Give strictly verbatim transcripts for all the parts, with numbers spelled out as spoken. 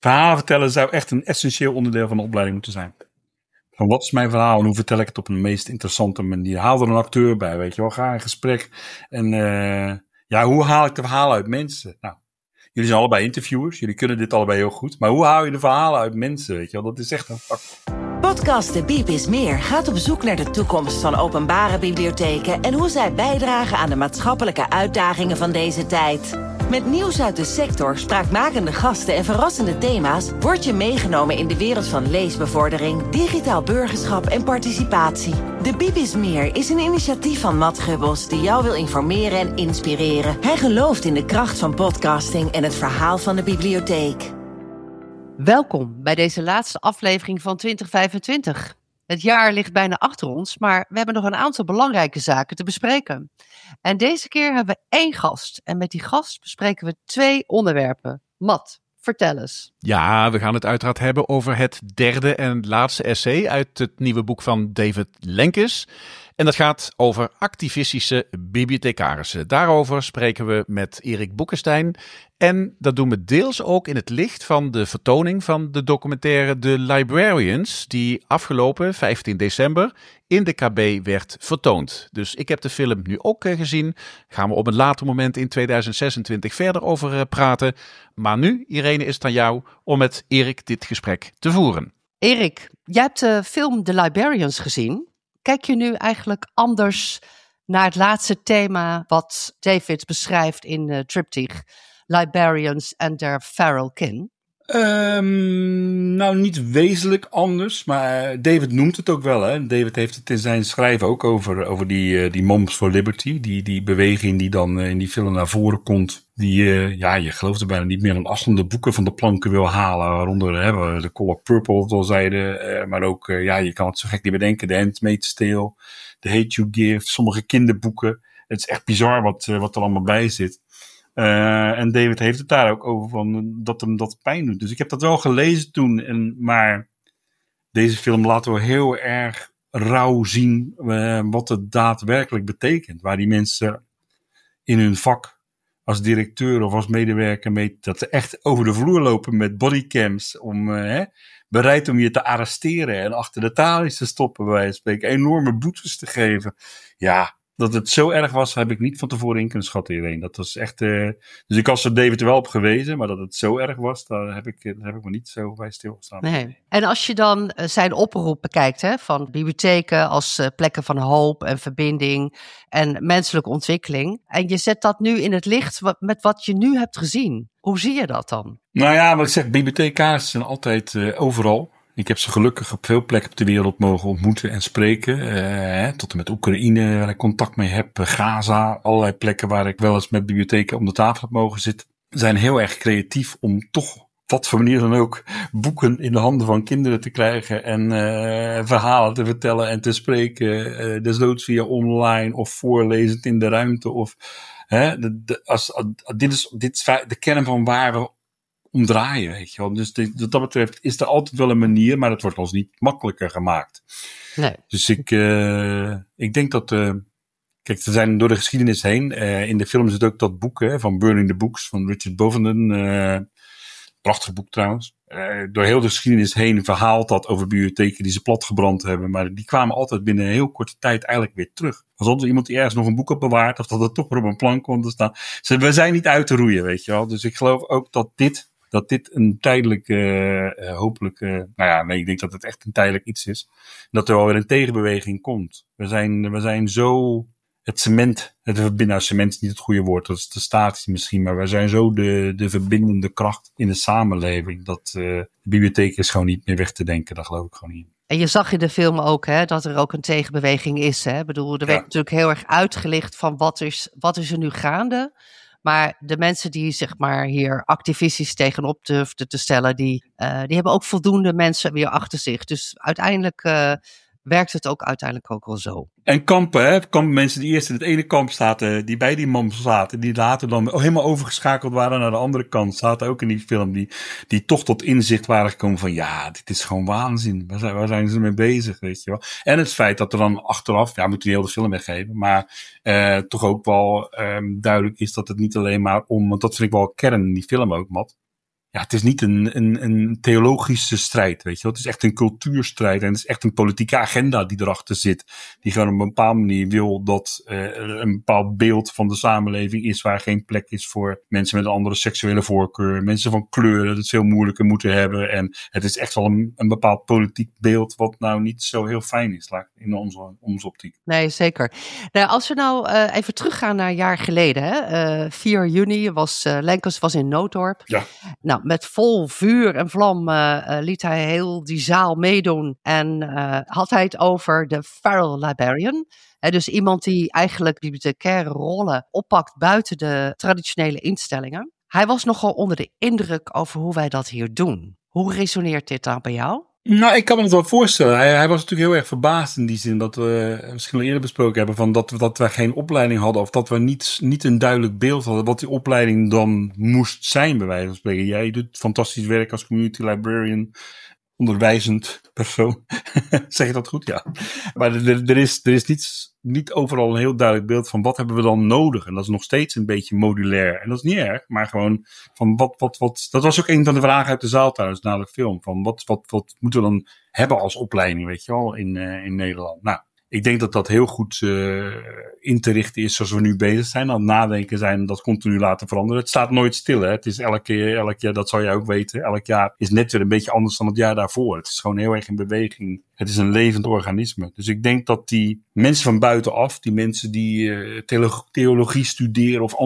Verhalen vertellen zou echt een essentieel onderdeel van de opleiding moeten zijn. Van wat is mijn verhaal en hoe vertel ik het op een meest interessante manier? Haal er een acteur bij, weet je wel. Ga in gesprek. En uh, ja, hoe haal ik de verhalen uit mensen? Nou, jullie zijn allebei interviewers. Jullie kunnen dit allebei heel goed. Maar hoe haal je de verhalen uit mensen, weet je wel? Dat is echt een vak. Podcast De Biep is Meer gaat op zoek naar de toekomst van openbare bibliotheken en hoe zij bijdragen aan de maatschappelijke uitdagingen van deze tijd. Met nieuws uit de sector, spraakmakende gasten en verrassende thema's word je meegenomen in de wereld van leesbevordering, digitaal burgerschap en participatie. De Biep is Meer is een initiatief van Matt Gubbels die jou wil informeren en inspireren. Hij gelooft in de kracht van podcasting en het verhaal van de bibliotheek. Welkom bij deze laatste aflevering van twintig vijfentwintig. Het jaar ligt bijna achter ons, maar we hebben nog een aantal belangrijke zaken te bespreken. En deze keer hebben we één gast. En met die gast bespreken we twee onderwerpen. Matt, vertel eens. Ja, we gaan het uiteraard hebben over het derde en laatste essay uit het nieuwe boek van David Lenkes. En dat gaat over activistische bibliothecarissen. Daarover spreken we met Erik Boekenstein. En dat doen we deels ook in het licht van de vertoning van de documentaire The Librarians, die afgelopen vijftien december in de K B werd vertoond. Dus ik heb de film nu ook gezien. Gaan we op een later moment in tweeduizend zesentwintig verder over praten. Maar nu, Irene, is het aan jou om met Erik dit gesprek te voeren. Erik, jij hebt de film The Librarians gezien. Kijk je nu eigenlijk anders naar het laatste thema wat David beschrijft in uh, Triptych, Librarians and their Feral Kin? Um, nou, niet wezenlijk anders, maar David noemt het ook wel. Hè? David heeft het in zijn schrijven ook over, over die, uh, die Moms for Liberty, die, die beweging die dan uh, in die film naar voren komt. Die, uh, ja, je gelooft er bijna niet meer, een afstande boeken van de planken wil halen. Waaronder hè, de Color Purple, wat we al zeiden. Uh, maar ook, uh, ja, je kan het zo gek niet bedenken. The Handmaid's Tale, The Hate You Give, sommige kinderboeken. Het is echt bizar wat, uh, wat er allemaal bij zit. Uh, en David heeft het daar ook over van dat hem dat pijn doet. Dus ik heb dat wel gelezen toen. En, maar deze film laat wel heel erg rauw zien uh, wat het daadwerkelijk betekent. Waar die mensen in hun vak als directeur of als medewerker mee, dat ze echt over de vloer lopen met bodycams om uh, hè, bereid om je te arresteren en achter de tralies te stoppen, bij wijze van spreken, enorme boetes te geven. Ja, dat het zo erg was, heb ik niet van tevoren in kunnen schatten hierheen. Dat was echt. Uh, dus ik had er David wel op gewezen, maar dat het zo erg was, daar heb ik, daar heb ik me niet zo bij stilgestaan. Nee. En als je dan uh, zijn oproep bekijkt, hè, van bibliotheken als uh, plekken van hoop en verbinding en menselijke ontwikkeling, en je zet dat nu in het licht wat, met wat je nu hebt gezien, hoe zie je dat dan? Nou ja, wat ik zeg, bibliothecaars zijn altijd uh, overal. Ik heb ze gelukkig op veel plekken op de wereld mogen ontmoeten en spreken. Uh, tot en met Oekraïne, waar ik contact mee heb. Gaza, allerlei plekken waar ik wel eens met bibliotheken om de tafel heb mogen zitten. Zijn heel erg creatief om toch, wat voor manier dan ook, boeken in de handen van kinderen te krijgen. En uh, verhalen te vertellen en te spreken. Uh, desnoods via online of voorlezend in de ruimte. Of, hè, de, de, als, als, dit, is, dit is de kern van waar we omdraaien, weet je wel. Dus de, wat dat betreft is er altijd wel een manier, maar het wordt ons niet makkelijker gemaakt. Nee. Dus ik, uh, ik denk dat, uh, kijk, ze zijn door de geschiedenis heen. Uh, in de film is het ook dat boek hè, van Burning the Books van Richard Bovenden. Uh, prachtig boek trouwens. Uh, door heel de geschiedenis heen verhaalt dat over bibliotheken die ze platgebrand hebben. Maar die kwamen altijd binnen een heel korte tijd eigenlijk weer terug. Als altijd iemand die ergens nog een boek had bewaard, of dat het toch weer op een plank kwam te staan. Ze, we zijn niet uit te roeien, weet je wel. Dus ik geloof ook dat dit Dat dit een tijdelijk, uh, uh, hopelijk, uh, nou ja, nee, ik denk dat het echt een tijdelijk iets is. Dat er wel weer een tegenbeweging komt. We zijn, we zijn zo, het cement, het verbinden, cement is niet het goede woord, dat is te statisch misschien, maar we zijn zo de, de verbindende kracht in de samenleving, dat uh, de bibliotheek is gewoon niet meer weg te denken, daar geloof ik gewoon niet in. En je zag in de film ook hè, dat er ook een tegenbeweging is. Hè? Ik bedoel, er werd Ja. natuurlijk heel erg uitgelicht van wat is, wat is er nu gaande. Maar de mensen die zeg maar hier activistisch tegenop durfden te stellen, die, uh, die hebben ook voldoende mensen weer achter zich. Dus uiteindelijk uh, werkt het ook uiteindelijk ook wel zo. En kampen, hè? Kampen, mensen die eerst in het ene kamp zaten, die bij die man zaten, die later dan helemaal overgeschakeld waren naar de andere kant, zaten ook in die film, die, die toch tot inzicht waren gekomen van, ja, dit is gewoon waanzin. Waar zijn, waar zijn ze mee bezig, weet je wel? En het feit dat er dan achteraf, ja, moet je heel de film weggeven, maar uh, toch ook wel um, duidelijk is dat het niet alleen maar om, want dat vind ik wel kern in die film ook, Matt. ja, het is niet een, een, een theologische strijd, weet je wel. Het is echt een cultuurstrijd en het is echt een politieke agenda die erachter zit. Die gewoon op een bepaalde manier wil dat uh, er een bepaald beeld van de samenleving is waar geen plek is voor mensen met een andere seksuele voorkeur, mensen van kleur, dat het veel moeilijker moeten hebben. En het is echt wel een, een bepaald politiek beeld wat nou niet zo heel fijn is in onze, onze optiek. Nee, zeker. Nou, als we nou uh, even teruggaan naar een jaar geleden, hè? Uh, vier juni was uh, Lenkers was in Nootdorp. Ja. Nou, met vol vuur en vlam uh, uh, liet hij heel die zaal meedoen en uh, had hij het over de feral librarian. He, dus iemand die eigenlijk bibliothecaire rollen oppakt buiten de traditionele instellingen. Hij was nogal onder de indruk over hoe wij dat hier doen. Hoe resoneert dit dan bij jou? Nou, ik kan me het wel voorstellen. Hij, hij was natuurlijk heel erg verbaasd in die zin dat we misschien al eerder besproken hebben van dat we, dat we geen opleiding hadden of dat we niet, niet een duidelijk beeld hadden wat die opleiding dan moest zijn, bij wijze van spreken. Jij doet fantastisch werk als community librarian, onderwijzend persoon. Zeg je dat goed? Ja. Maar er, er is, er is niet, niet overal een heel duidelijk beeld van wat hebben we dan nodig. En dat is nog steeds een beetje modulair. En dat is niet erg, maar gewoon van wat, wat, wat. Dat was ook een van de vragen uit de zaal thuis na de film. Van wat, wat, wat moeten we dan hebben als opleiding, weet je wel, in, uh, in Nederland. Nou, ik denk dat dat heel goed uh, in te richten is zoals we nu bezig zijn. Aan het nadenken zijn dat continu laten veranderen. Het staat nooit stil. Hè? Het is elke keer, elk jaar, dat zou jij ook weten. Elk jaar is net weer een beetje anders dan het jaar daarvoor. Het is gewoon heel erg in beweging. Het is een levend organisme. Dus ik denk dat die mensen van buitenaf, die mensen die uh, theologie studeren of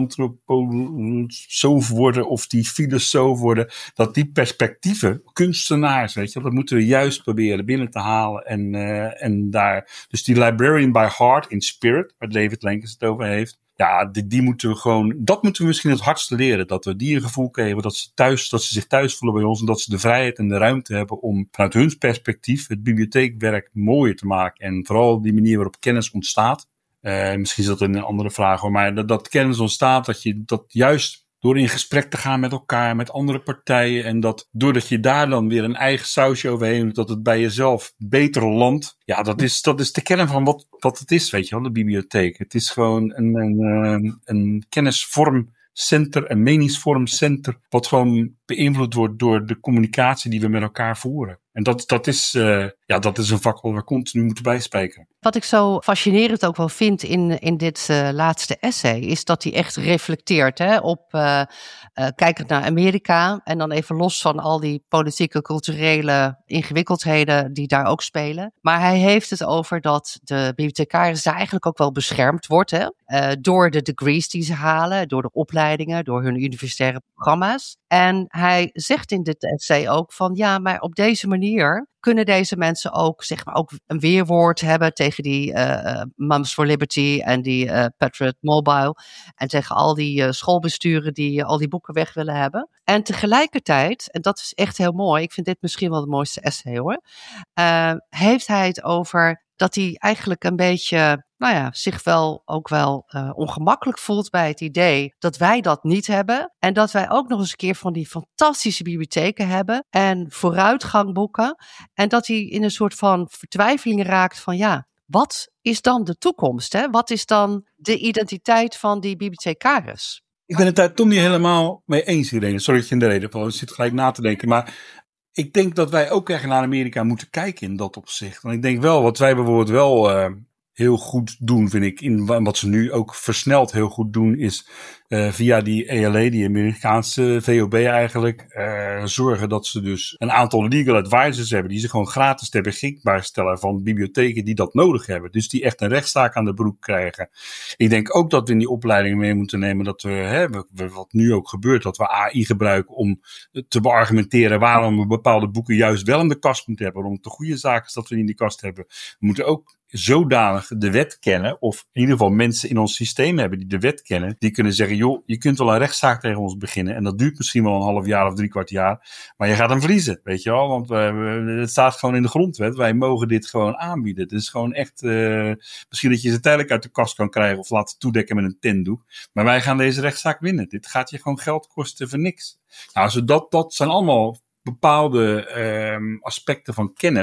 antroposoof worden of die filosoof worden, dat die perspectieven, kunstenaars, weet je, dat moeten we juist proberen binnen te halen en, uh, en daar, dus die librarian by heart in spirit, waar David Lenkers het over heeft, ja, die, die moeten we gewoon, dat moeten we misschien het hardste leren. Dat we die een gevoel geven dat ze thuis, dat ze zich thuis voelen bij ons en dat ze de vrijheid en de ruimte hebben om vanuit hun perspectief het bibliotheekwerk mooier te maken. En vooral die manier waarop kennis ontstaat. Uh, misschien is dat een andere vraag hoor, maar dat, dat kennis ontstaat, dat je dat juist door in gesprek te gaan met elkaar, met andere partijen en dat doordat je daar dan weer een eigen sausje overheen doet, dat het bij jezelf beter landt. Ja, dat is, dat is de kern van wat, wat het is, weet je wel, de bibliotheek. Het is gewoon een, een, een kennisvormcenter, een meningsvormcenter, wat gewoon beïnvloed wordt door de communicatie die we met elkaar voeren. En dat, dat, is, uh, ja, dat is een vak waar we continu moeten bijspreken. Wat ik zo fascinerend ook wel vind in, in dit uh, laatste essay, is dat hij echt reflecteert hè, op, uh, uh, kijkend naar Amerika en dan even los van al die politieke, culturele ingewikkeldheden die daar ook spelen. Maar hij heeft het over dat de bibliothecaris daar eigenlijk ook wel beschermd wordt hè, uh, door de degrees die ze halen, door de opleidingen, door hun universitaire programma's. En hij zegt in dit essay ook van ja, maar op deze manier kunnen deze mensen ook, zeg maar, ook een weerwoord hebben tegen die uh, Moms for Liberty en die uh, Patriot Mobile en tegen al die uh, schoolbesturen die uh, al die boeken weg willen hebben. En tegelijkertijd, en dat is echt heel mooi, ik vind dit misschien wel het mooiste essay hoor, uh, heeft hij het over dat hij eigenlijk een beetje, nou ja, zich wel ook wel uh, ongemakkelijk voelt bij het idee dat wij dat niet hebben. En dat wij ook nog eens een keer van die fantastische bibliotheken hebben en vooruitgang boeken. En dat hij in een soort van vertwijfeling raakt van ja, wat is dan de toekomst? Hè? Wat is dan de identiteit van die bibliothecaris? Ik ben het daar toch niet helemaal mee eens, Irene. Sorry dat je in de reden valt. Ik zit gelijk na te denken, maar ik denk dat wij ook echt naar Amerika moeten kijken in dat opzicht. Want ik denk wel, wat wij bijvoorbeeld wel uh, heel goed doen, vind ik, in wat ze nu ook versneld heel goed doen, is uh, via die A L A, die Amerikaanse V O B eigenlijk, uh, zorgen dat ze dus een aantal legal advisors hebben, die ze gewoon gratis ter beschikbaar stellen van bibliotheken die dat nodig hebben. Dus die echt een rechtszaak aan de broek krijgen. Ik denk ook dat we in die opleiding mee moeten nemen dat we, hè, wat nu ook gebeurt, dat we A I gebruiken om te beargumenteren waarom we bepaalde boeken juist wel in de kast moeten hebben. Waarom het de goede zaak is dat we die in die kast hebben. We moeten ook zodanig de wet kennen, of in ieder geval mensen in ons systeem hebben die de wet kennen, die kunnen zeggen, joh, je kunt wel een rechtszaak tegen ons beginnen en dat duurt misschien wel een half jaar of drie kwart jaar, maar je gaat hem verliezen, weet je wel, want we, we, het staat gewoon in de grondwet, wij mogen dit gewoon aanbieden. Het is gewoon echt, uh, misschien dat je ze tijdelijk uit de kast kan krijgen of laten toedekken met een tentdoek, maar wij gaan deze rechtszaak winnen. Dit gaat je gewoon geld kosten voor niks. Nou, zodat, dat zijn allemaal bepaalde um, aspecten van kennis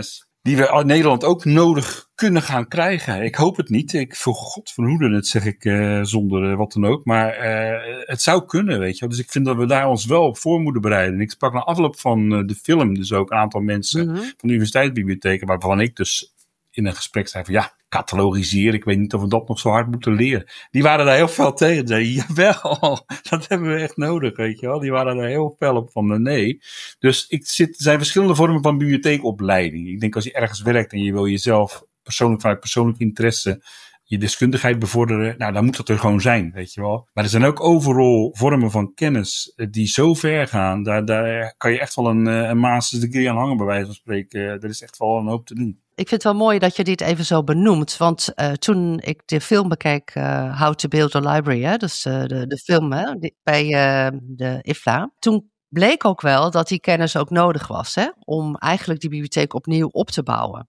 die we in Nederland ook nodig kunnen gaan krijgen. Ik hoop het niet. Ik, voor God verhoede het, zeg ik uh, zonder uh, wat dan ook. Maar uh, het zou kunnen, weet je wel. Dus ik vind dat we daar ons wel op voor moeten bereiden. En ik sprak na afloop van uh, de film dus ook een aantal mensen mm-hmm. van de universiteitsbibliotheken, waarvan ik dus in een gesprek zei van ja, catalogiseren, ik weet niet of we dat nog zo hard moeten leren. Die waren daar heel fel tegen. Die zeiden, jawel, dat hebben we echt nodig, weet je wel. Die waren daar heel fel op van nee. Dus ik zit, er zijn verschillende vormen van bibliotheekopleiding. Ik denk als je ergens werkt en je wil jezelf persoonlijk vanuit persoonlijk interesse je deskundigheid bevorderen, nou dan moet dat er gewoon zijn, weet je wel. Maar er zijn ook overal vormen van kennis die zo ver gaan, daar, daar kan je echt wel een, een master's degree aan hangen, bij wijze van spreken. Er is echt wel een hoop te doen. Ik vind het wel mooi dat je dit even zo benoemt, want uh, toen ik de film bekeek, uh, How to Build a Library, hè, dus uh, de, de film hè, die, bij uh, de I F L A, toen bleek ook wel dat die kennis ook nodig was, hè, om eigenlijk die bibliotheek opnieuw op te bouwen.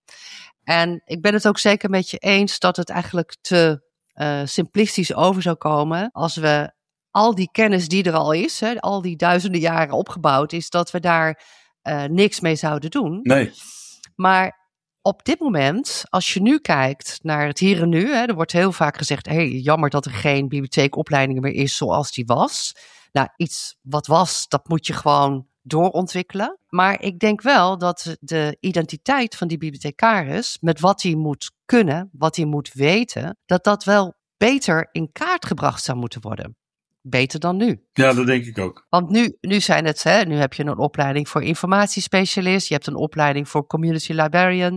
En ik ben het ook zeker met je eens dat het eigenlijk te uh, simplistisch over zou komen als we al die kennis die er al is, hè, al die duizenden jaren opgebouwd is, dat we daar uh, niks mee zouden doen. Nee. Maar op dit moment, als je nu kijkt naar het hier en nu, hè, er wordt heel vaak gezegd, hey, jammer dat er geen bibliotheekopleiding meer is zoals die was. Nou, iets wat was, dat moet je gewoon doorontwikkelen. Maar ik denk wel dat de identiteit van die bibliothecaris, met wat hij moet kunnen, wat hij moet weten, dat dat wel beter in kaart gebracht zou moeten worden. Beter dan nu. Ja, dat denk ik ook. Want nu, nu zijn het, hè, nu heb je een opleiding voor informatiespecialist, je hebt een opleiding voor community librarian.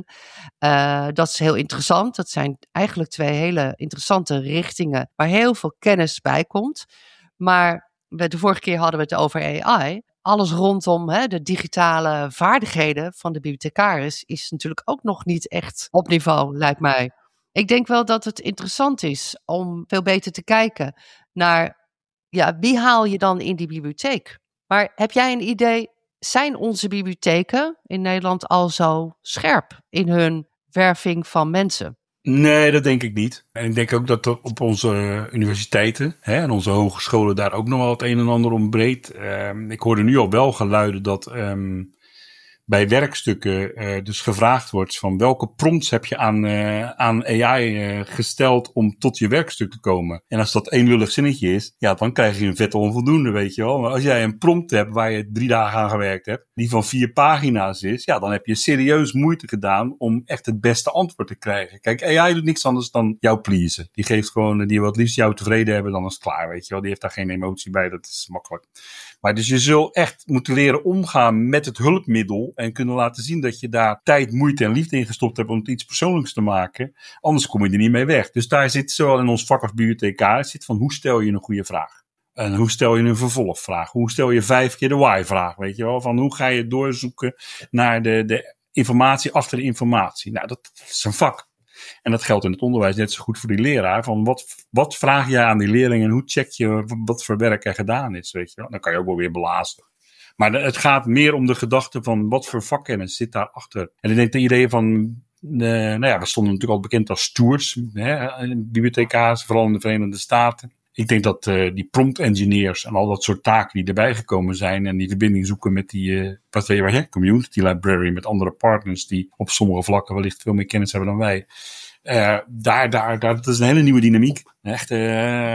Uh, dat is heel interessant. Dat zijn eigenlijk twee hele interessante richtingen waar heel veel kennis bij komt. Maar de vorige keer hadden we het over A I. Alles rondom hè, de digitale vaardigheden van de bibliothecaris is natuurlijk ook nog niet echt op niveau, lijkt mij. Ik denk wel dat het interessant is om veel beter te kijken naar, ja, wie haal je dan in die bibliotheek? Maar heb jij een idee, zijn onze bibliotheken in Nederland al zo scherp in hun werving van mensen? Nee, dat denk ik niet. En ik denk ook dat er op onze universiteiten hè, en onze hogescholen daar ook nog wel het een en ander ontbreekt. Um, ik hoorde nu al wel geluiden dat um, bij werkstukken uh, dus gevraagd wordt van welke prompts heb je aan, uh, aan A I uh, gesteld om tot je werkstuk te komen. En als dat één lullig zinnetje is, ja, dan krijg je een vette onvoldoende, weet je wel. Maar als jij een prompt hebt waar je drie dagen aan gewerkt hebt, die van vier pagina's is, ja, dan heb je serieus moeite gedaan om echt het beste antwoord te krijgen. Kijk, A I doet niks anders dan jou pleasen. Die geeft gewoon, die wil het liefst jou tevreden hebben, dan is het klaar, weet je wel. Die heeft daar geen emotie bij, dat is makkelijk. Maar dus je zult echt moeten leren omgaan met het hulpmiddel en kunnen laten zien dat je daar tijd, moeite en liefde in gestopt hebt om het iets persoonlijks te maken. Anders kom je er niet mee weg. Dus daar zit zowel in ons vak als bibliothecaris zit van hoe stel je een goede vraag? En hoe stel je een vervolgvraag? Hoe stel je vijf keer de why-vraag? Weet je wel? Van hoe ga je doorzoeken naar de, de informatie achter de informatie? Nou, dat is een vak. En dat geldt in het onderwijs net zo goed voor die leraar. Van wat, wat vraag je aan die leerling en hoe check je wat voor werk er gedaan is? Weet je wel? Dan kan je ook wel weer belasten. Maar de, het gaat meer om de gedachte van wat voor vakkennis zit daarachter. En ik denk de idee van, uh, nou ja, we stonden natuurlijk al bekend als stewards, hè, bibliothecaars, vooral in de Verenigde Staten. Ik denk dat uh, die prompt engineers en al dat soort taken die erbij gekomen zijn en die verbinding zoeken met die uh, wat weet je, hè, community library, met andere partners die op sommige vlakken wellicht veel meer kennis hebben dan wij. Uh, daar, daar, daar, dat is een hele nieuwe dynamiek. Echt, uh,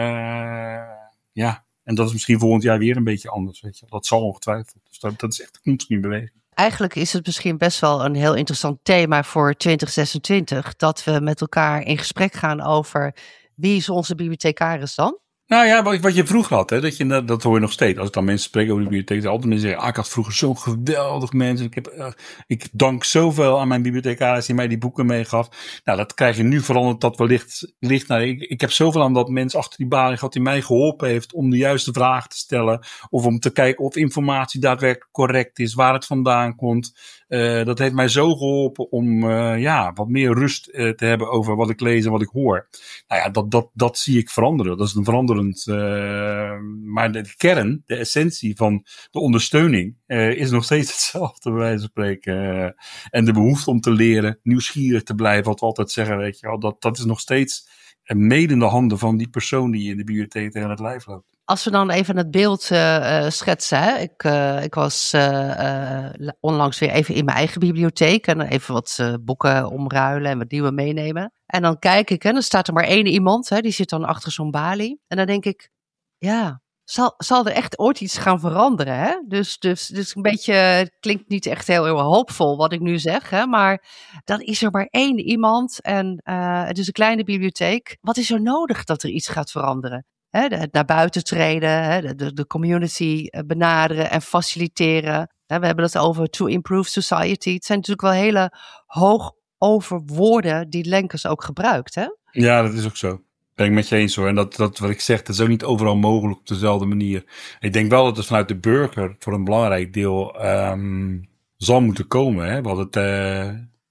ja. En dat is misschien volgend jaar weer een beetje anders, weet je. Dat zal ongetwijfeld. Dus dat, dat is echt een continue beweging. Eigenlijk is het misschien best wel een heel interessant thema voor twintig zesentwintig. Dat we met elkaar in gesprek gaan over wie is onze bibliothecaris dan? Nou ja, wat, wat je vroeger had, hè, dat, je, dat hoor je nog steeds. Als ik dan mensen spreek over de bibliotheek, altijd mensen zeggen, ah, ik had vroeger zo'n geweldig mensen. Ik, heb, uh, ik dank zoveel aan mijn bibliothecaris die mij die boeken meegaf. Nou, dat krijg je nu veranderd dat wellicht ligt naar, ik, ik heb zoveel aan dat mens achter die balie gehad die mij geholpen heeft om de juiste vraag te stellen. Of om te kijken of informatie daadwerkelijk correct is, waar het vandaan komt. Uh, dat heeft mij zo geholpen om uh, ja, wat meer rust uh, te hebben over wat ik lees en wat ik hoor. Nou ja, dat, dat, dat zie ik veranderen. Dat is een veranderend. Uh, maar de kern, de essentie van de ondersteuning uh, is nog steeds hetzelfde, bij wijze van spreken. Uh, en de behoefte om te leren, nieuwsgierig te blijven, wat we altijd zeggen, weet je wel, dat, dat is nog steeds mede in de handen van die persoon die in de bibliotheek tegen het lijf loopt. Als we dan even het beeld uh, uh, schetsen. Hè? Ik, uh, ik was uh, uh, onlangs weer even in mijn eigen bibliotheek. En even wat uh, boeken omruilen en wat nieuwe meenemen. En dan kijk ik en dan staat er maar één iemand. Hè, die zit dan achter zo'n balie. En dan denk ik, ja, zal, zal er echt ooit iets gaan veranderen? Hè? Dus, dus, dus een beetje, het klinkt niet echt heel, heel hoopvol wat ik nu zeg. Hè? Maar dan is er maar één iemand. En uh, het is een kleine bibliotheek. Wat is er nodig dat er iets gaat veranderen? Hè, het naar buiten treden, hè, de, de community benaderen en faciliteren. Hè, we hebben het over to improve society. Het zijn natuurlijk wel hele hoog over woorden die Lenkers ook gebruikt. Hè? Ja, dat is ook zo. Ben ik met je eens hoor. En dat, dat wat ik zeg, dat is ook niet overal mogelijk op dezelfde manier. Ik denk wel dat het vanuit de burger voor een belangrijk deel um, zal moeten komen. Hè? We hadden het uh,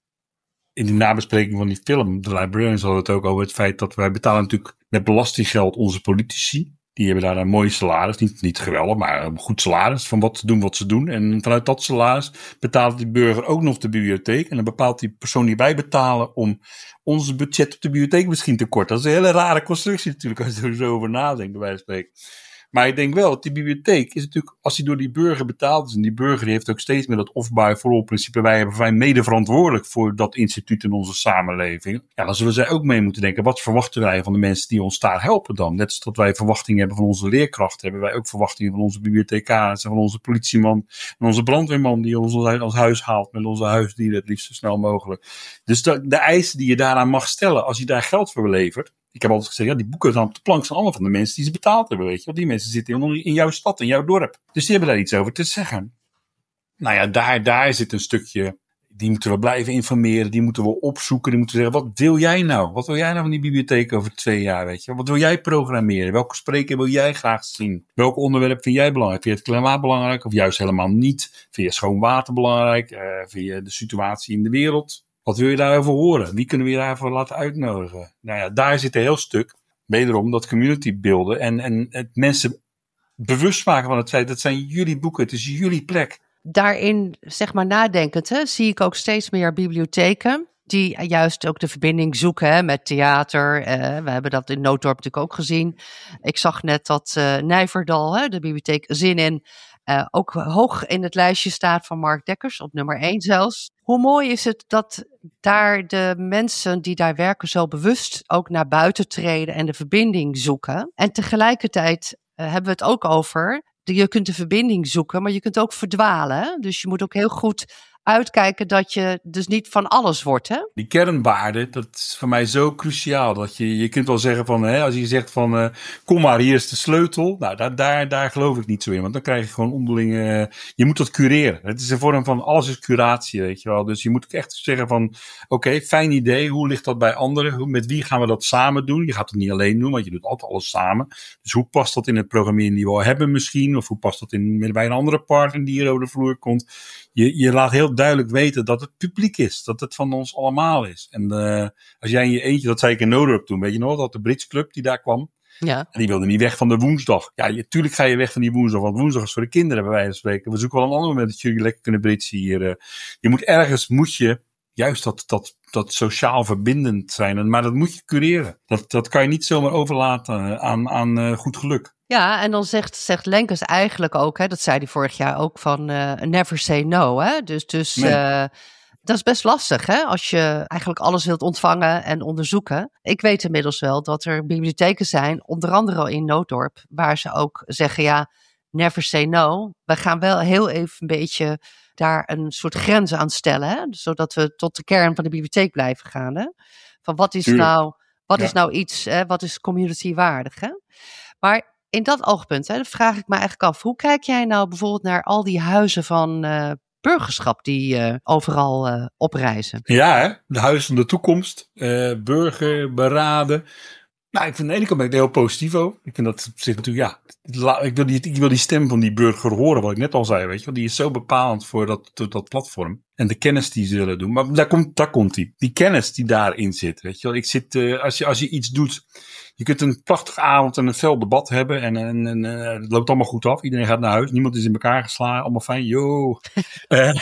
in die nabespreking van die film, The Librarians, hadden we het ook over het feit dat wij betalen natuurlijk met belastinggeld onze politici. Die hebben daar een mooi salaris, niet, niet geweldig, maar een goed salaris van wat te doen wat ze doen. En vanuit dat salaris betaalt die burger ook nog de bibliotheek. En dan bepaalt die persoon die wij betalen om ons budget op de bibliotheek misschien te korten. Dat is een hele rare constructie natuurlijk, als je er zo over nadenkt, bij wijze van spreken. Maar ik denk wel dat die bibliotheek is natuurlijk, als die door die burger betaald is, en die burger die heeft ook steeds meer dat off-by for all principe, wij hebben wij mede verantwoordelijk voor dat instituut in onze samenleving. Ja, dan zullen zij ook mee moeten denken, wat verwachten wij van de mensen die ons daar helpen dan? Net zoals dat wij verwachtingen hebben van onze leerkrachten, hebben wij ook verwachtingen van onze bibliothecaris en van onze politieman en onze brandweerman die ons als huis haalt met onze huisdieren het liefst zo snel mogelijk. Dus de, de eisen die je daaraan mag stellen als je daar geld voor levert. Ik heb altijd gezegd, ja, die boeken staan op de plank zijn allemaal van de mensen die ze betaald hebben, weet je. Want die mensen zitten in, in jouw stad, in jouw dorp. Dus die hebben daar iets over te zeggen. Nou ja, daar, daar zit een stukje, die moeten we blijven informeren, die moeten we opzoeken, die moeten we zeggen, wat wil jij nou? Wat wil jij nou van die bibliotheek over twee jaar, weet je? Wat wil jij programmeren? Welke spreker wil jij graag zien? Welk onderwerp vind jij belangrijk? Vind je het klimaat belangrijk of juist helemaal niet? Vind je schoon water belangrijk? Uh, vind je de situatie in de wereld? Wat wil je daarover horen? Wie kunnen we je daarvoor laten uitnodigen? Nou ja, daar zit een heel stuk. Wederom dat community beelden en, en het mensen bewust maken van het feit, dat zijn jullie boeken, het is jullie plek. Daarin, zeg maar nadenkend, hè, zie ik ook steeds meer bibliotheken die juist ook de verbinding zoeken hè, met theater. Uh, we hebben dat in Nooddorp natuurlijk ook gezien. Ik zag net dat uh, Nijverdal, hè, de bibliotheek Zin in, Uh, ook hoog in het lijstje staat van Mark Dekkers, op nummer één zelfs. Hoe mooi is het dat daar de mensen die daar werken zo bewust ook naar buiten treden en de verbinding zoeken. En tegelijkertijd uh, hebben we het ook over, je kunt de verbinding zoeken, maar je kunt ook verdwalen. Hè? Dus je moet ook heel goed uitkijken dat je dus niet van alles wordt. Hè? Die kernwaarden, dat is voor mij zo cruciaal. Dat je, je kunt wel zeggen van, hè, als je zegt van, uh, kom maar, hier is de sleutel. Nou, daar, daar, daar geloof ik niet zo in. Want dan krijg je gewoon onderling, uh, je moet dat cureren. Het is een vorm van, alles is curatie, weet je wel. Dus je moet ook echt zeggen van, oké, okay, fijn idee. Hoe ligt dat bij anderen? Hoe, met wie gaan we dat samen doen? Je gaat het niet alleen doen, want je doet altijd alles samen. Dus hoe past dat in het programmering die we al hebben misschien? Of hoe past dat in, bij een andere partner die hier over de vloer komt? Je, je laat heel duidelijk weten dat het publiek is. Dat het van ons allemaal is. En uh, als jij in je eentje, dat zei ik in Nooddorp toen, weet je nog, dat de Bridge Club die daar kwam. Ja. En die wilde niet weg van de woensdag. Ja, je, tuurlijk ga je weg van die woensdag, want woensdag is voor de kinderen bij wijze van spreken. We zoeken wel een ander moment dat jullie lekker kunnen bridgen hier. Uh, je moet ergens, moet je juist dat, dat, dat sociaal verbindend zijn. Maar dat moet je cureren. Dat, dat kan je niet zomaar overlaten aan, aan uh, goed geluk. Ja, en dan zegt, zegt Lenkers eigenlijk ook, hè, dat zei hij vorig jaar ook, van uh, never say no. Hè? Dus, dus nee. uh, dat is best lastig, hè, als je eigenlijk alles wilt ontvangen en onderzoeken. Ik weet inmiddels wel dat er bibliotheken zijn, onder andere in Nooddorp, waar ze ook zeggen, ja, never say no. We gaan wel heel even een beetje daar een soort grens aan stellen, hè, zodat we tot de kern van de bibliotheek blijven gaan. Hè? Van wat is Tuurlijk. nou, wat ja. is nou iets, hè, wat is community waardig? Hè? Maar in dat oogpunt, hè, dan vraag ik me eigenlijk af, hoe kijk jij nou bijvoorbeeld naar al die huizen van uh, burgerschap die uh, overal uh, oprijzen? Ja, hè? De huizen van de toekomst, uh, burger, beraden. Nou, ik vind aan de ene kant ben ik er heel positief over. Ik vind dat op zich natuurlijk, ja, ik wil, die, ik wil die stem van die burger horen, wat ik net al zei, weet je wel. Die is zo bepalend voor dat, dat platform. En de kennis die ze zullen doen. Maar daar komt, daar komt die. Die kennis die daarin zit, weet je wel. Ik zit, uh, als je, als je iets doet, je kunt een prachtige avond en een fel debat hebben en, en, en uh, het loopt allemaal goed af. Iedereen gaat naar huis, niemand is in elkaar geslagen, allemaal fijn, yo. uh,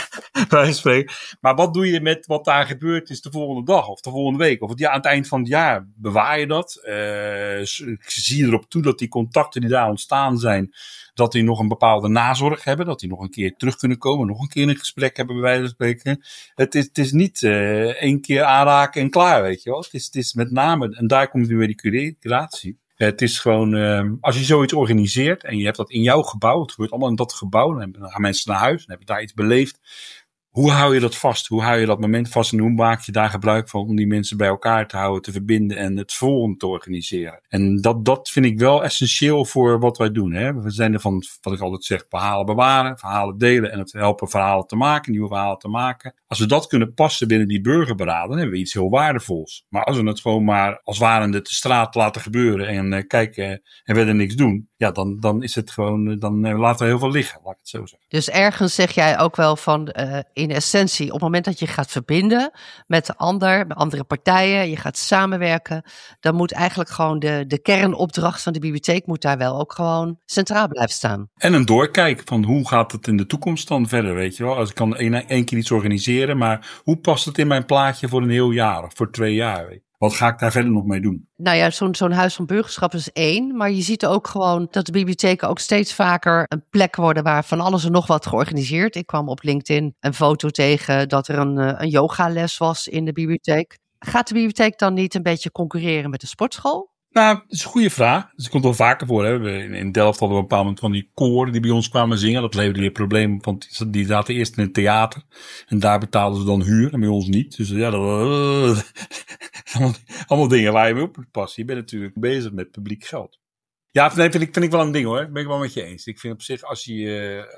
Wij spreken. Maar wat doe je met wat daar gebeurd is de volgende dag of de volgende week? Of het, ja, aan het eind van het jaar bewaar je dat? Uh, zie je erop toe dat die contacten die daar ontstaan zijn, dat die nog een bepaalde nazorg hebben. Dat die nog een keer terug kunnen komen. Nog een keer een gesprek hebben bij wijze van spreken. Het is, het is niet uh, één keer aanraken en klaar, weet je wel. Het is, het is met name, en daar komt nu weer die curatie. Het is gewoon, uh, als je zoiets organiseert en je hebt dat in jouw gebouw, het gebeurt allemaal in dat gebouw, dan gaan mensen naar huis, dan hebben daar iets beleefd. Hoe hou je dat vast? Hoe hou je dat moment vast en hoe maak je daar gebruik van om die mensen bij elkaar te houden, te verbinden en het volgende te organiseren? En dat, dat vind ik wel essentieel voor wat wij doen. Hè? We zijn er van, wat ik altijd zeg, verhalen bewaren, verhalen delen en het helpen verhalen te maken, nieuwe verhalen te maken. Als we dat kunnen passen binnen die burgerberaad, dan hebben we iets heel waardevols. Maar als we het gewoon maar als warende de straat laten gebeuren en uh, kijken uh, en verder niks doen, ja, dan, dan is het gewoon, uh, dan uh, laten we heel veel liggen, laat ik het zo zeggen. Dus ergens zeg jij ook wel van, uh, in essentie, op het moment dat je gaat verbinden met de ander, met andere partijen, je gaat samenwerken, dan moet eigenlijk gewoon de, de kernopdracht van de bibliotheek moet daar wel ook gewoon centraal blijven staan. En een doorkijk van hoe gaat het in de toekomst dan verder, weet je wel. Als ik kan één, één keer iets organiseren, maar hoe past het in mijn plaatje voor een heel jaar of voor twee jaar, weet je? Wat ga ik daar verder nog mee doen? Nou ja, zo'n, zo'n huis van burgerschap is één. Maar je ziet ook gewoon dat de bibliotheken ook steeds vaker een plek worden waar van alles en nog wat georganiseerd. Ik kwam op LinkedIn een foto tegen dat er een, een yogales was in de bibliotheek. Gaat de bibliotheek dan niet een beetje concurreren met de sportschool? Nou, dat is een goede vraag. Dus het komt wel vaker voor. Hè. We, in Delft hadden we op een bepaald moment van die koren die bij ons kwamen zingen. Dat leverde weer een probleem, want die zaten eerst in het theater. En daar betaalden ze dan huur en bij ons niet. Dus ja, dat uh, allemaal, allemaal dingen waar je mee op moet passen. Je bent natuurlijk bezig met publiek geld. Ja, nee, vind ik, vind ik wel een ding hoor. Dat ben ik wel met je eens. Ik vind op zich, als je... Uh, uh,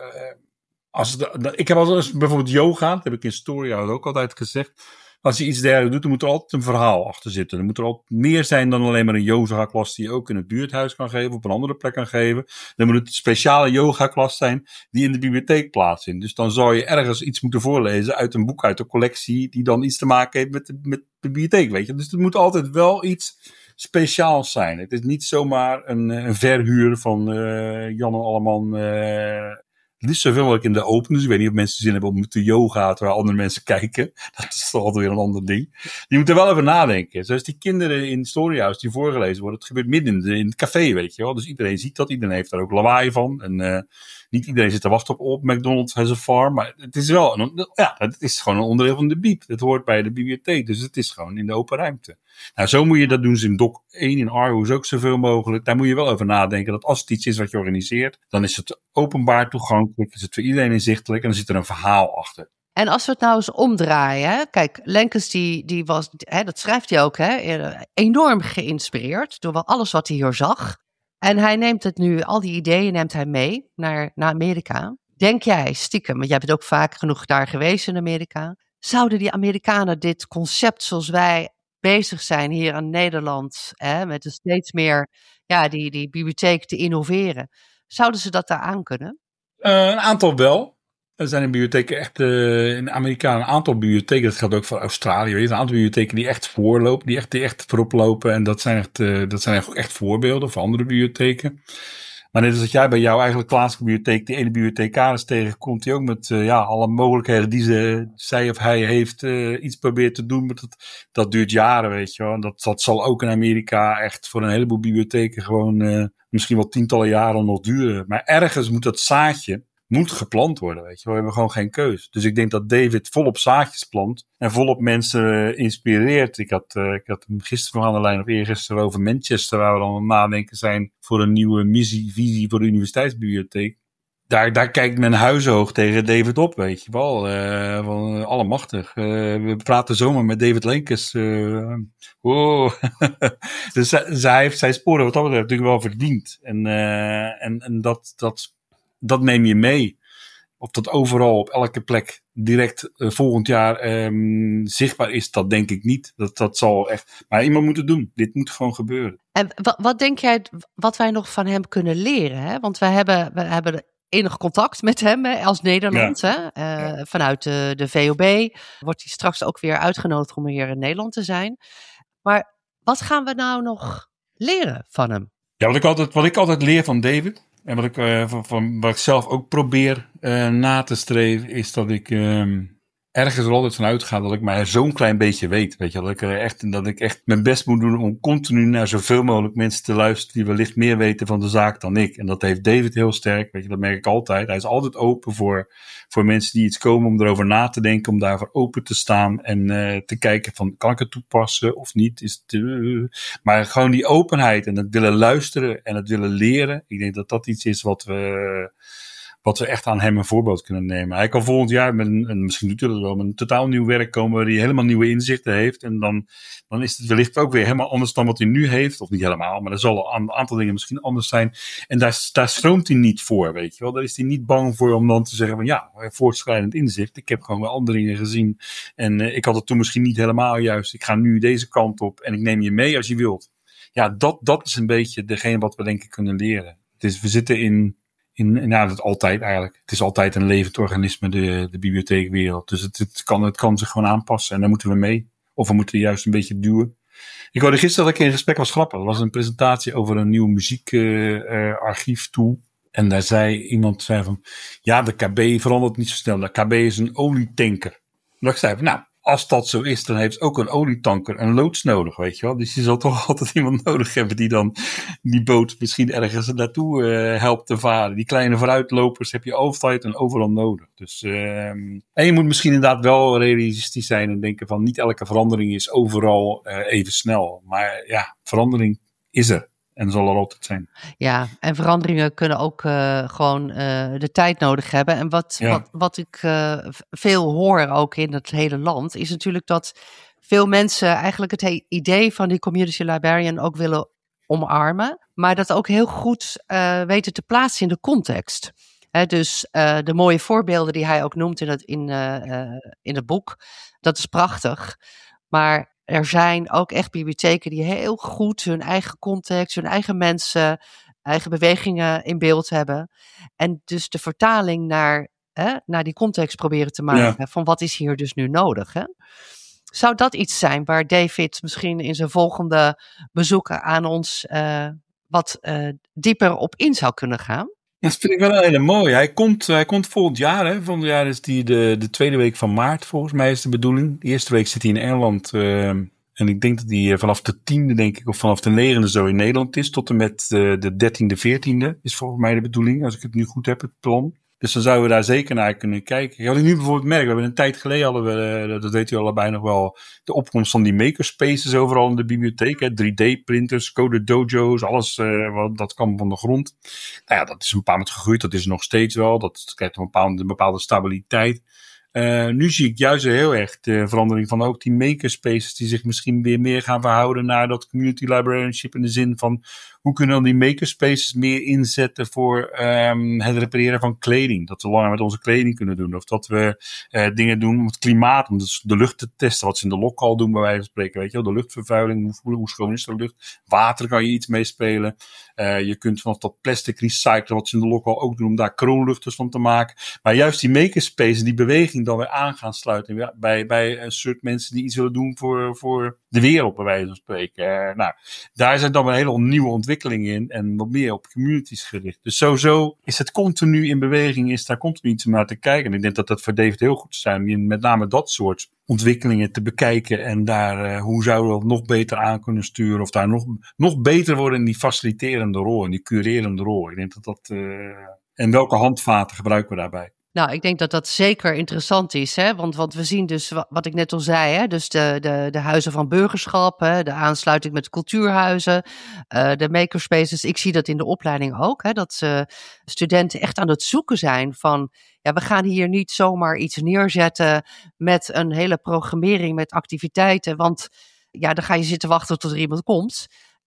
als het, ik heb altijd bijvoorbeeld yoga, dat heb ik in Story ook altijd gezegd. Als je iets dergelijks doet, dan moet er altijd een verhaal achter zitten. Er moet er altijd meer zijn dan alleen maar een yoga-klas die je ook in het buurthuis kan geven, of op een andere plek kan geven. Dan moet het een speciale yoga-klas zijn die in de bibliotheek plaatsvindt. Dus dan zou je ergens iets moeten voorlezen uit een boek, uit een collectie, die dan iets te maken heeft met de, met de bibliotheek, weet je. Dus het moet altijd wel iets speciaals zijn. Het is niet zomaar een, een verhuur van uh, Jan en Alleman... Uh, liefst zoveel mogelijk in de open. Dus ik weet niet of mensen zin hebben om te yoga terwijl andere mensen kijken. Dat is toch altijd weer een ander ding. Je moet er wel over nadenken. Zoals die kinderen in Storyhouse die voorgelezen worden. Het gebeurt midden in, de, in het café, weet je wel. Dus iedereen ziet dat. Iedereen heeft daar ook lawaai van. En uh, niet iedereen zit te wachten op, op McDonald's has a farm. Maar het is wel, een, ja, het is gewoon een onderdeel van de bieb. Het hoort bij de bibliotheek. Dus het is gewoon in de open ruimte. Nou, zo moet je dat doen. Dus in Doc één, in Aarhus ook zoveel mogelijk. Daar moet je wel over nadenken dat als het iets is wat je organiseert, dan is het openbaar toegankelijk, is het voor iedereen inzichtelijk en dan zit er een verhaal achter. En als we het nou eens omdraaien, hè? Kijk, Lenkes die, die was, hè, dat schrijft hij ook, hè, enorm geïnspireerd door wel alles wat hij hier zag. En hij neemt het nu, al die ideeën neemt hij mee naar, naar Amerika. Denk jij stiekem, want jij bent ook vaak genoeg daar geweest in Amerika, zouden die Amerikanen dit concept zoals wij bezig zijn hier in Nederland, hè, met dus steeds meer ja, die, die bibliotheek te innoveren, zouden ze dat daar aan kunnen? Uh, een aantal wel. Er zijn in bibliotheken echt, uh, in Amerika een aantal bibliotheken, dat geldt ook voor Australië, weet je, een aantal bibliotheken die echt voorlopen, die echt, die echt voorop lopen. En dat zijn echt, uh, dat zijn echt, echt voorbeelden voor andere bibliotheken. Maar net als dat jij bij jouw eigenlijk plaatselijke bibliotheek die ene bibliothecaris tegenkomt, die ook met uh, ja, alle mogelijkheden die ze, zij of hij heeft, uh, iets probeert te doen. Maar dat, dat duurt jaren, weet je wel. En dat, dat zal ook in Amerika echt voor een heleboel bibliotheken gewoon uh, misschien wel tientallen jaren nog duren. Maar ergens moet dat zaadje moet geplant worden, weet je. We hebben gewoon geen keus. Dus ik denk dat David volop zaadjes plant en volop mensen uh, inspireert. Ik had, uh, ik had hem gisteren nog aan de lijn of eergisteren over Manchester, waar we dan aan het nadenken zijn voor een nieuwe missie, visie voor de universiteitsbibliotheek. Daar, daar kijkt men huishoog tegen David op, weet je wel. Uh, van, uh, allemachtig. Uh, we praten zomaar met David Lenkes. Uh, oh. Dus zij heeft zijn sporen wat dat betreft natuurlijk wel verdiend. En, uh, en, en dat, dat Dat neem je mee. Of dat overal op elke plek direct uh, volgend jaar um, zichtbaar is, dat denk ik niet. Dat, dat zal echt. Maar iemand moet het doen. Dit moet gewoon gebeuren. En wat, wat denk jij wat wij nog van hem kunnen leren? Hè? Want wij hebben, we hebben enig contact met hem hè, als Nederland. Ja. Hè? Uh, ja. Vanuit de, de V O B wordt hij straks ook weer uitgenodigd om hier in Nederland te zijn. Maar wat gaan we nou nog leren van hem? Ja, wat ik altijd, wat ik altijd leer van David. En wat ik, uh, van, van, wat ik zelf ook probeer uh, na te streven, is dat ik, uh, ergens er altijd van uitga dat ik maar zo'n klein beetje weet. Weet je, dat ik er echt, dat ik echt mijn best moet doen om continu naar zoveel mogelijk mensen te luisteren die wellicht meer weten van de zaak dan ik. En dat heeft David heel sterk, weet je, dat merk ik altijd. Hij is altijd open voor, voor mensen die iets komen om erover na te denken, om daarvoor open te staan en uh, te kijken van, kan ik het toepassen of niet? Is het, uh, maar gewoon die openheid en het willen luisteren en het willen leren. Ik denk dat dat iets is wat we... wat we echt aan hem een voorbeeld kunnen nemen. Hij kan volgend jaar met een, en misschien doet hij dat wel, met een totaal nieuw werk komen waar hij helemaal nieuwe inzichten heeft. En dan, dan is het wellicht ook weer helemaal anders dan wat hij nu heeft. Of niet helemaal, maar er zal een aantal dingen misschien anders zijn. En daar, daar stroomt hij niet voor, weet je wel. Daar is hij niet bang voor om dan te zeggen van ja, voortschrijdend inzicht. Ik heb gewoon wel andere dingen gezien. En uh, ik had het toen misschien niet helemaal juist. Ik ga nu deze kant op en ik neem je mee als je wilt. Ja, dat, dat is een beetje degene wat we denk ik kunnen leren. Het is, we zitten in... In, nou, dat altijd eigenlijk. Het is altijd een levend organisme, de, de bibliotheekwereld. Dus het, het, kan, het kan zich gewoon aanpassen en daar moeten we mee. Of we moeten juist een beetje duwen. Ik hoorde gisteren dat ik in gesprek was grappig. Er was een presentatie over een nieuw muziekarchief uh, tool. En daar zei iemand zei van, ja, de K B verandert niet zo snel. De K B is een olietanker. En ik zei van, nou, als dat zo is, dan heeft ook een olietanker een loods nodig, weet je wel. Dus je zal toch altijd iemand nodig hebben die dan die boot misschien ergens naartoe uh, helpt te varen. Die kleine vooruitlopers heb je altijd en overal nodig. Dus, uh, en je moet misschien inderdaad wel realistisch zijn en denken van niet elke verandering is overal uh, even snel. Maar ja, verandering is er. En zal er altijd zijn. Ja, en veranderingen kunnen ook uh, gewoon uh, de tijd nodig hebben. En wat, ja. wat, wat ik uh, veel hoor ook in het hele land, is natuurlijk dat veel mensen eigenlijk het he- idee van die community librarian ook willen omarmen. Maar dat ook heel goed uh, weten te plaatsen in de context. He, dus uh, de mooie voorbeelden die hij ook noemt in het, in, uh, uh, in het boek, dat is prachtig. Maar er zijn ook echt bibliotheken die heel goed hun eigen context, hun eigen mensen, eigen bewegingen in beeld hebben. En dus de vertaling naar, hè, naar die context proberen te maken. Ja. Van wat is hier dus nu nodig? Hè? Zou dat iets zijn waar David misschien in zijn volgende bezoeken aan ons uh, wat uh, dieper op in zou kunnen gaan? Dat vind ik wel een hele mooie. Hij komt, hij komt volgend jaar. Hè. Volgend jaar is die de, de tweede week van maart volgens mij is de bedoeling. De eerste week zit hij in Engeland. Uh, en ik denk dat hij vanaf de tiende denk ik of vanaf de negende zo in Nederland is. Tot en met uh, de dertiende, veertiende is volgens mij de bedoeling. Als ik het nu goed heb, het plan. Dus dan zouden we daar zeker naar kunnen kijken. Wat ik nu bijvoorbeeld merk, we hebben een tijd geleden hadden we, uh, dat weet u allebei nog wel, de opkomst van die makerspaces overal in de bibliotheek. Hè. drie D-printers, code dojo's, alles uh, wat, dat kwam van de grond. Nou ja, dat is een paar moment gegroeid, dat is er nog steeds wel. Dat krijgt een bepaalde, een bepaalde stabiliteit. Uh, nu zie ik juist heel erg de verandering van ook die makerspaces die zich misschien weer meer gaan verhouden naar dat community librarianship in de zin van hoe kunnen we die makerspaces meer inzetten voor um, het repareren van kleding. Dat we langer met onze kleding kunnen doen. Of dat we uh, dingen doen om het klimaat, om dus de lucht te testen. Wat ze in de lokhal doen bij wijze van spreken. Weet je wel, de luchtvervuiling, hoe, hoe schoon is de lucht. Water kan je iets mee spelen. Uh, je kunt vanaf dat plastic recyclen, wat ze in de lokhal ook doen, om daar kroonluchters van te maken. Maar juist die makerspaces, die beweging dan weer aan gaan sluiten. Ja, bij, bij een soort mensen die iets willen doen voor, voor de wereld, bij wijze van spreken. Uh, nou, daar zijn dan een hele nieuwe ontwikkelingen in en wat meer op communities gericht. Dus sowieso is het continu in beweging, is daar continu iets om naar te kijken. En ik denk dat dat voor David heel goed is om met name dat soort ontwikkelingen te bekijken en daar, uh, hoe zouden we dat nog beter aan kunnen sturen of daar nog, nog beter worden in die faciliterende rol, in die curerende rol. Ik denk dat dat, uh, en welke handvaten gebruiken we daarbij? Nou, ik denk dat dat zeker interessant is, hè? Want, want we zien dus wat, wat ik net al zei, hè? Dus de, de, de huizen van burgerschap, hè? De aansluiting met cultuurhuizen, uh, de makerspaces. Ik zie dat in de opleiding ook, hè? Dat uh, studenten echt aan het zoeken zijn van, ja, we gaan hier niet zomaar iets neerzetten met een hele programmering met activiteiten, want ja, dan ga je zitten wachten tot er iemand komt.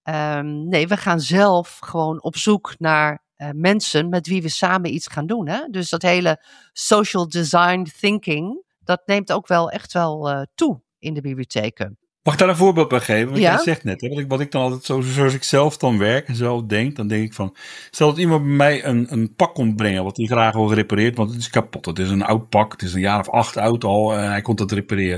Um, nee, we gaan zelf gewoon op zoek naar Uh, mensen met wie we samen iets gaan doen. Hè? Dus dat hele social design thinking, dat neemt ook wel echt wel uh, toe in de bibliotheken. Mag ik daar een voorbeeld bij geven? Wat ja? jij zegt net. Hè? Wat, ik, wat ik dan altijd, zo, zoals ik zelf dan werk en zelf denk, dan denk ik van, stel dat iemand bij mij een, een pak komt brengen, wat hij graag wil gerepareerd, want het is kapot. Het is een oud pak, het is een jaar of acht oud al en hij komt het repareren.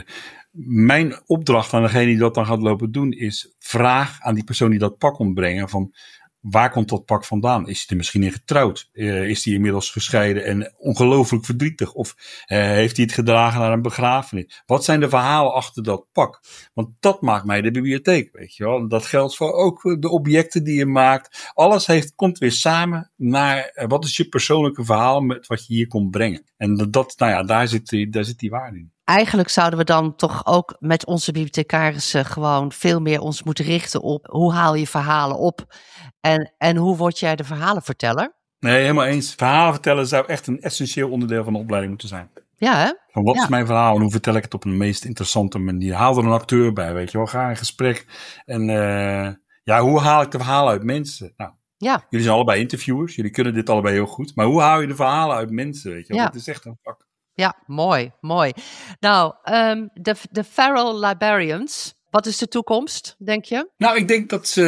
Mijn opdracht aan degene die dat dan gaat lopen doen is, vraag aan die persoon die dat pak komt brengen van, waar komt dat pak vandaan? Is hij er misschien in getrouwd? Uh, is hij inmiddels gescheiden en ongelooflijk verdrietig? Of uh, heeft hij het gedragen naar een begrafenis? Wat zijn de verhalen achter dat pak? Want dat maakt mij de bibliotheek, weet je wel. Dat geldt voor ook de objecten die je maakt. Alles heeft, komt weer samen naar uh, wat is je persoonlijke verhaal met wat je hier komt brengen. En dat, dat nou ja, daar zit, die, daar zit die waarde in. Eigenlijk zouden we dan toch ook met onze bibliothecarissen gewoon veel meer ons moeten richten op hoe haal je verhalen op en, en hoe word jij de verhalenverteller? Nee, helemaal eens. Verhalen vertellen zou echt een essentieel onderdeel van de opleiding moeten zijn. Ja, hè? Van wat ja. is mijn verhaal en hoe vertel ik het op een meest interessante manier? Haal er een acteur bij, weet je wel. Ga in gesprek. En uh, ja, hoe haal ik de verhalen uit mensen? Nou, ja. Jullie zijn allebei interviewers. Jullie kunnen dit allebei heel goed. Maar hoe haal je de verhalen uit mensen, weet je wel? Ja. Dat is echt een vak. Ja, mooi, mooi. Nou, um, de, de Feral Librarians, wat is de toekomst, denk je? Nou, ik denk dat,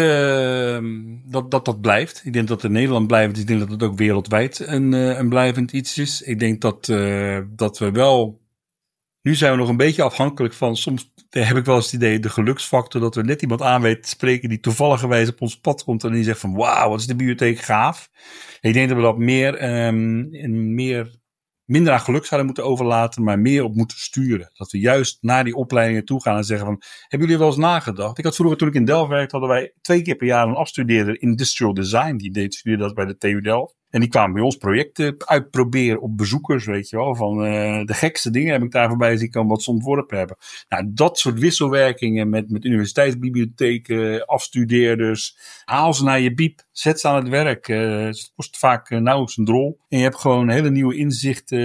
uh, dat, dat dat blijft. Ik denk dat het in Nederland blijft. Ik denk dat het ook wereldwijd een, uh, een blijvend iets is. Ik denk dat, uh, dat we wel... Nu zijn we nog een beetje afhankelijk van... Soms heb ik wel eens het idee, de geluksfactor... dat we net iemand aan weten te spreken... die toevalligerwijs op ons pad komt... en die zegt van, wauw, wat is de bibliotheek gaaf. Ik denk dat we dat meer... Um, en meer minder aan geluk zouden moeten overlaten, maar meer op moeten sturen. Dat we juist naar die opleidingen toe gaan en zeggen van, hebben jullie wel eens nagedacht? Ik had vroeger, toen ik in Delft werkte, hadden wij twee keer per jaar een afstudeerder Industrial Design. Die deed studeerde dat bij de T U Delft. En die kwamen bij ons projecten uitproberen op bezoekers, weet je wel. Van uh, de gekste dingen heb ik daar voorbij zien komen wat ze ontworpen hebben. Nou, dat soort wisselwerkingen met, met universiteitsbibliotheken, afstudeerders. Haal ze naar je biep, zet ze aan het werk. Uh, het kost vaak uh, nauwelijks een drol. En je hebt gewoon hele nieuwe inzichten.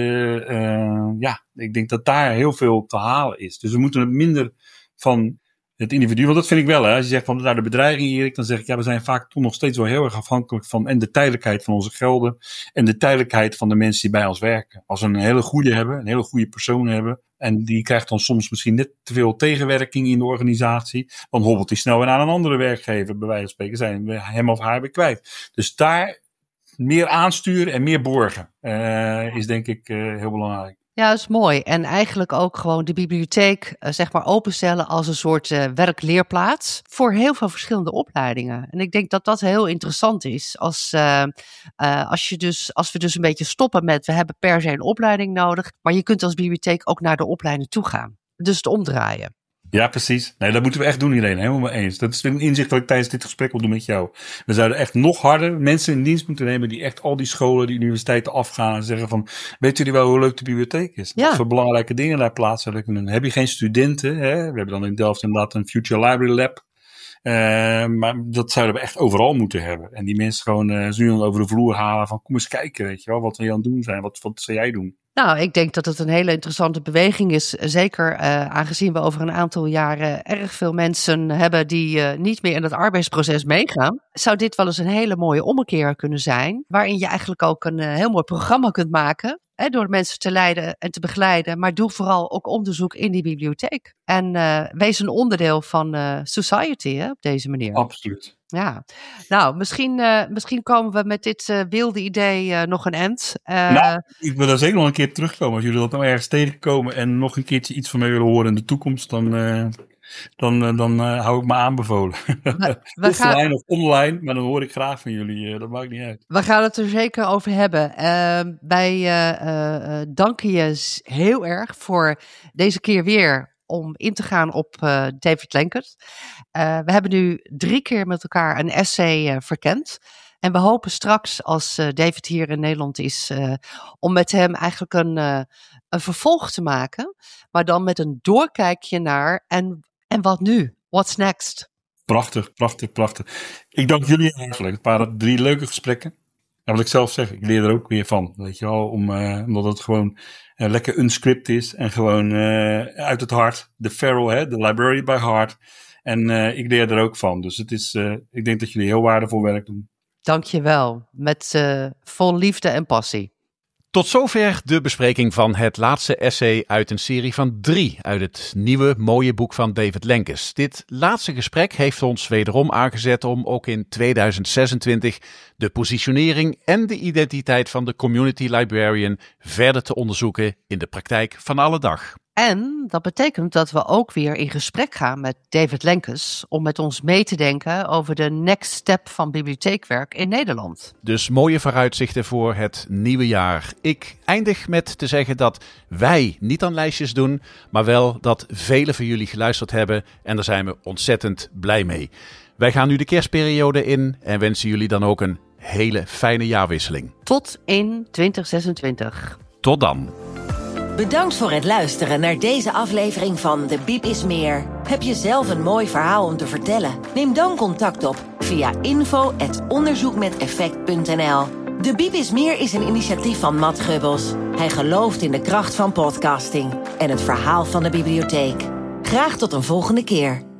Uh, ja, ik denk dat daar heel veel te halen is. Dus we moeten het minder van het individu, want dat vind ik wel, hè. Als je zegt van nou, de bedreiging, Erik, dan zeg ik ja, we zijn vaak toch nog steeds wel heel erg afhankelijk van en de tijdelijkheid van onze gelden en de tijdelijkheid van de mensen die bij ons werken. Als we een hele goede hebben, een hele goede persoon hebben en die krijgt dan soms misschien net te veel tegenwerking in de organisatie, dan hobbelt hij snel weer naar een andere werkgever, bij wijze van spreken, zijn we hem of haar weer kwijt. Dus daar meer aansturen en meer borgen uh, is denk ik uh, heel belangrijk. Ja, dat is mooi. En eigenlijk ook gewoon de bibliotheek uh, zeg maar openstellen als een soort uh, werkleerplaats voor heel veel verschillende opleidingen. En ik denk dat dat heel interessant is als, uh, uh, als, je dus, als we dus een beetje stoppen met we hebben per se een opleiding nodig, maar je kunt als bibliotheek ook naar de opleiding toe gaan. Dus het omdraaien. Ja, precies. Nee, dat moeten we echt doen, iedereen. Helemaal mee eens. Dat is een inzicht wat ik tijdens dit gesprek wil doen met jou. We zouden echt nog harder mensen in dienst moeten nemen die echt al die scholen, die universiteiten afgaan en zeggen van, weet jullie wel hoe leuk de bibliotheek is? Ja. Wat voor belangrijke dingen daar plaats zouden kunnen doen. Heb je geen studenten? Hè? We hebben dan in Delft inderdaad een Future Library Lab. Uh, maar dat zouden we echt overal moeten hebben. En die mensen gewoon uh, zo over de vloer halen van, kom eens kijken, weet je wel, wat we hier aan het doen zijn. Wat, wat zou jij doen? Nou, ik denk dat het een hele interessante beweging is. Zeker uh, aangezien we over een aantal jaren erg veel mensen hebben die uh, niet meer in het arbeidsproces meegaan. Zou dit wel eens een hele mooie ommekeer kunnen zijn. Waarin je eigenlijk ook een uh, heel mooi programma kunt maken. Hè, door mensen te leiden en te begeleiden. Maar doe vooral ook onderzoek in die bibliotheek. En uh, wees een onderdeel van uh, society hè, op deze manier. Absoluut. Ja, nou, misschien, uh, misschien komen we met dit uh, wilde idee uh, nog een end. Uh, nou, ik wil daar zeker nog een keer terugkomen. Als jullie dat nou ergens tegenkomen en nog een keertje iets van mij willen horen in de toekomst, dan, uh, dan, uh, dan uh, hou ik me aanbevolen. We, we Offline gaan, of online, maar dan hoor ik graag van jullie. Uh, dat maakt niet uit. We gaan het er zeker over hebben. Uh, wij uh, uh, danken je heel erg voor deze keer weer om in te gaan op uh, David Lenkert. Uh, we hebben nu drie keer met elkaar een essay uh, verkend. En we hopen straks, als uh, David hier in Nederland is, uh, om met hem eigenlijk een, uh, een vervolg te maken. Maar dan met een doorkijkje naar en, en wat nu? What's next? Prachtig, prachtig, prachtig. Ik dank jullie hartelijk. Het waren drie leuke gesprekken. En wat ik zelf zeg, ik leer er ook weer van. Weet je wel, om, uh, omdat het gewoon uh, lekker unscript is. En gewoon uh, uit het hart. De Feral, hè, de Library by Heart. En uh, ik leer er ook van. Dus het is, uh, ik denk dat jullie heel waardevol werk doen. Dank je wel. Met uh, vol liefde en passie. Tot zover de bespreking van het laatste essay uit een serie van drie uit het nieuwe mooie boek van David Lenkers. Dit laatste gesprek heeft ons wederom aangezet om ook in tweeduizend zesentwintig de positionering en de identiteit van de community librarian verder te onderzoeken in de praktijk van alle dag. En dat betekent dat we ook weer in gesprek gaan met David Lenkes om met ons mee te denken over de next step van bibliotheekwerk in Nederland. Dus mooie vooruitzichten voor het nieuwe jaar. Ik eindig met te zeggen dat wij niet aan lijstjes doen, maar wel dat velen van jullie geluisterd hebben en daar zijn we ontzettend blij mee. Wij gaan nu de kerstperiode in en wensen jullie dan ook een hele fijne jaarwisseling. Tot in twintig zesentwintig. Tot dan. Bedankt voor het luisteren naar deze aflevering van De Bieb is Meer. Heb je zelf een mooi verhaal om te vertellen? Neem dan contact op via info at onderzoekmeteffect punt n l. De Bieb is Meer is een initiatief van Matt Gubbels. Hij gelooft in de kracht van podcasting en het verhaal van de bibliotheek. Graag tot een volgende keer.